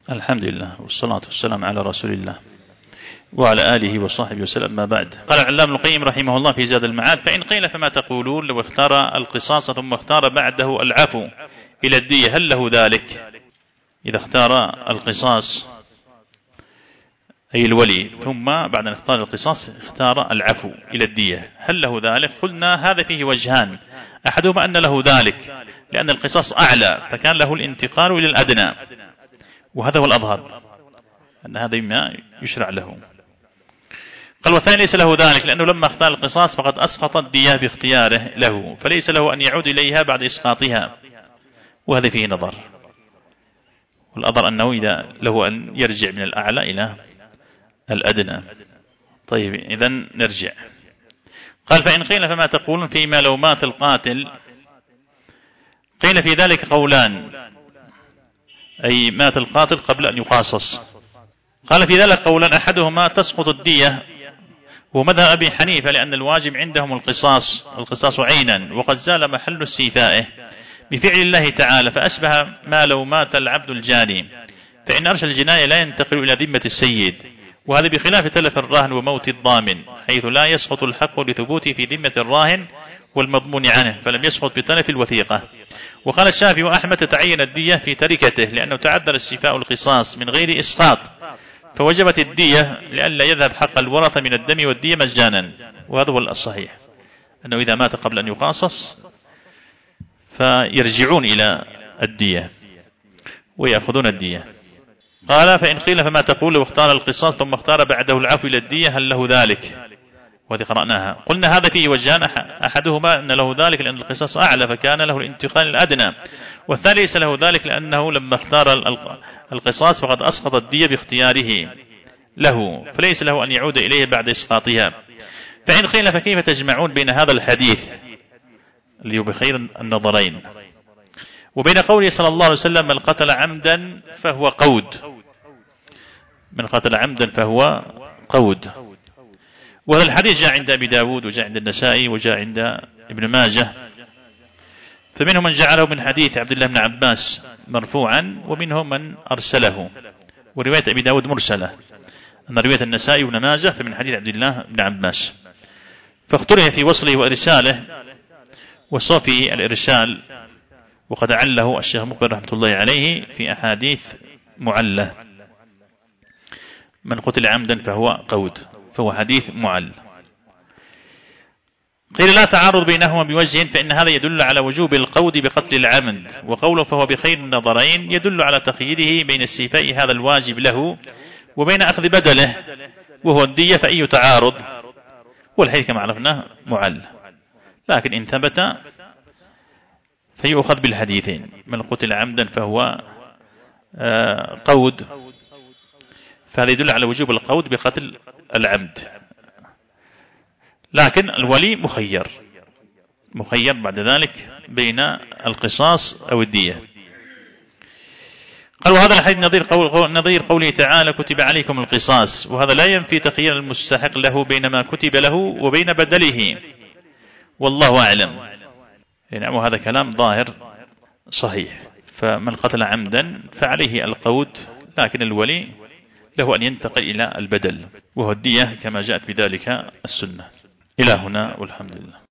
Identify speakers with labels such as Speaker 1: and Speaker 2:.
Speaker 1: الحمد لله والصلاة والسلام على رسول الله وعلى آله وصحبه وسلم، ما بعد. قال العلامة ابن القيم رحمه الله في زاد المعاد: فإن قيل فما تقولون لو اختار القصاص ثم اختار بعده العفو إلى الدية، هل له ذلك؟ إذا اختار القصاص أي الولي ثم بعد أن اختار القصاص اختار العفو إلى الدية، هل له ذلك؟ قلنا هذا فيه وجهان: أحدهما أن له ذلك لأن القصاص أعلى فكان له الانتقال إلى الأدنى، وهذا هو الأظهر أن هذا مما يشرع له. قال: والثاني ليس له ذلك لأنه لما اختار القصاص فقد أسقط الدية باختياره له، فليس له أن يعود إليها بعد إسقاطها، وهذا فيه نظر. والأظهر أنه إذا له أن يرجع من الأعلى إلى الأدنى. طيب، إذن نرجع. قال: فإن قيل فما تقولون فيما لو مات القاتل؟ قيل في ذلك قولان، أي مات القاتل قبل أن يقاصص. قال في ذلك قولان: أحدهما تسقط الدية، ومذهب أبي حنيفة لأن الواجب عندهم القصاص عينا، وقد زال محل استيفائه بفعل الله تعالى، فأشبه ما لو مات العبد الجاني، فإن أرش الجناية لا ينتقل إلى ذمة السيد، وهذا بخلاف تلف الراهن وموت الضامن، حيث لا يسقط الحق لثبوته في ذمة الراهن والمضمون عنه، فلم يسقط بتلف الوثيقة. وقال الشافعي وأحمد: تتعين الدية في تركته لأنه تعذر استيفاء القصاص من غير إسقاط، فوجبت الدية لئلا يذهب حق الورثة من الدم والدية مجانا. وهذا هو الصحيح، أنه إذا مات قبل أن يقاصص فيرجعون إلى الدية ويأخذون الدية. قال: فإن قيل فما تقول لو اختار القصاص ثم اختار بعده العفو إلى الدية، هل له ذلك؟ وهذه قرأناها. قلنا هذا فيه وجهان: أحدهما أن له ذلك لأن القصاص أعلى فكان له الانتقال الأدنى، والثاني ليس له ذلك لأنه لما اختار القصاص فقد أسقط الدية باختياره له، فليس له أن يعود إليه بعد إسقاطها. فإن قيل فكيف تجمعون بين هذا الحديث اللي هو بخير النظرين وبين قوله صلى الله عليه وسلم: من قتل عمدا فهو قود؟ من قتل عمدا فهو قود. وهذا الحديث جاء عند أبي داود وجاء عند النسائي وجاء عند ابن ماجه، فمنهم من جعله من حديث عبد الله بن عباس مرفوعا، ومنهم من أرسله، ورواية أبي داود مرسلة، أما رواية النسائي وابن ماجه فمن حديث عبد الله بن عباس، فاختلف في وصله وإرساله، وصفه الإرسال وقد عله الشيخ مقبل رحمة الله عليه في أحاديث معلة: من قتل عمدا فهو قود، فهو حديث معل. قيل: لا تعارض بينهما بوجه، فإن هذا يدل على وجوب القود بقتل العمد، وقوله فهو بخير النظرين يدل على تقييده بين استيفاء هذا الواجب له وبين أخذ بدله وهو الدية، فأي تعارض؟ والحديث كما عرفناه معل، لكن إن ثبت فيؤخذ بالحديثين: من قتل عمدا فهو قود، فهذا يدل على وجوب القود بقتل العمد، لكن الولي مخير بعد ذلك بين القصاص أو الدية. قال: وهذا الحديث نظير قوله تعالى: كتب عليكم القصاص، وهذا لا ينفي تخيير المستحق له بين ما كتب له وبين بدله، والله أعلم. نعم، وهذا كلام ظاهر صحيح. فمن قتل عمدا فعليه القود، لكن الولي له أن ينتقل إلى البدل وهو الدية كما جاءت بذلك السنة. إلى هنا والحمد لله.